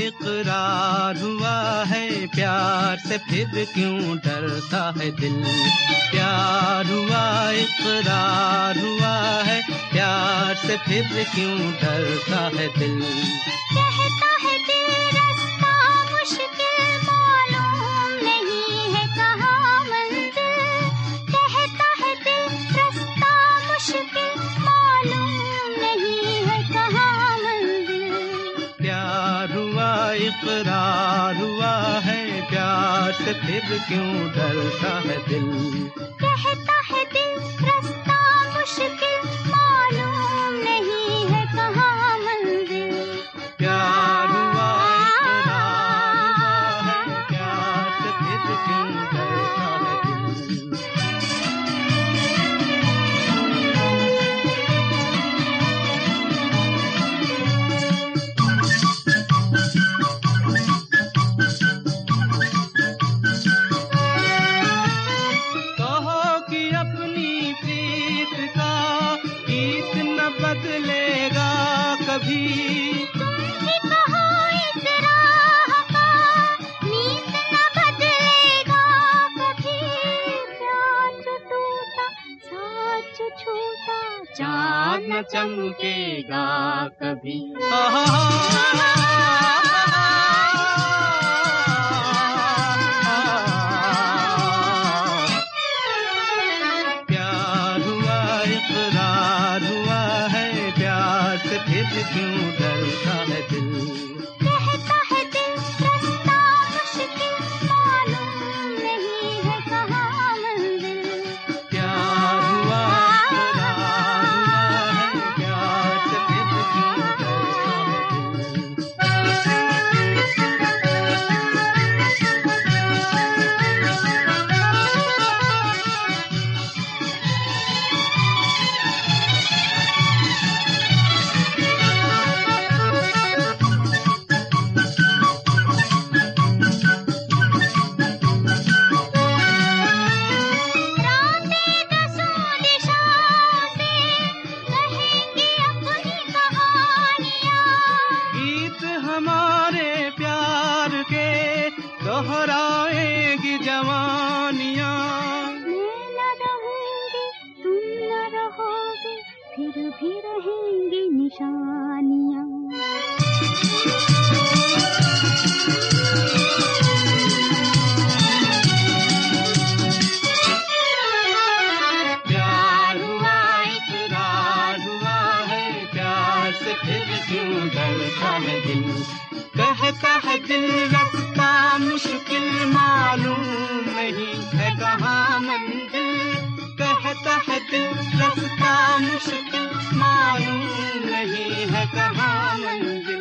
इकरार हुआ है प्यार से फिर क्यों डरता है दिल। प्यार हुआ इकरार हुआ है प्यार से फिर क्यों डरता है दिल। कहता है दिल रास्ता मुश्किल मालूम नहीं है कहाँ मंजिल। कहता है दिल रास्ता मुश्किल मालूम नहीं है कहाँ मंजिल। प्यार हुआ इकरार हुआ है प्यार से फिर क्यों डरता है दिल। कहता है दिल रास्ता मुश्किल मालूम नहीं है कहाँ मंजिल। प्यार हुआ इकरार हुआ है प्यार से फिर क्यों डरता है दिल। बदलेगा कभी तुम ही कहो इस राह का नीत न बदलेगा कभी। प्यार जो टूटा साथ जो छूटा चाँद न चमकेगा कभी। फिर क्यों डरता है दिल। कहता है दिल रास्ता मुश्किल मालूम नहीं है कहाँ मंजिल। प्यार हुआ इकरार हुआ है प्यार से फिर क्यों डरता हमारे प्यार के दोहराएगी जवानियाँ। मैं न रहूंगी तुम न रहोगे फिर भी रहेंगी निशानियाँ। प्यार हुआ इकरार हुआ है प्यार से फिर क्यों डरता है दिल। कहता है दिल रास्ता मुश्किल मालूम नहीं है कहाँ मंजिल। कहता है दिल रास्ता मुश्किल मालूम नहीं है कहाँ मंजिल।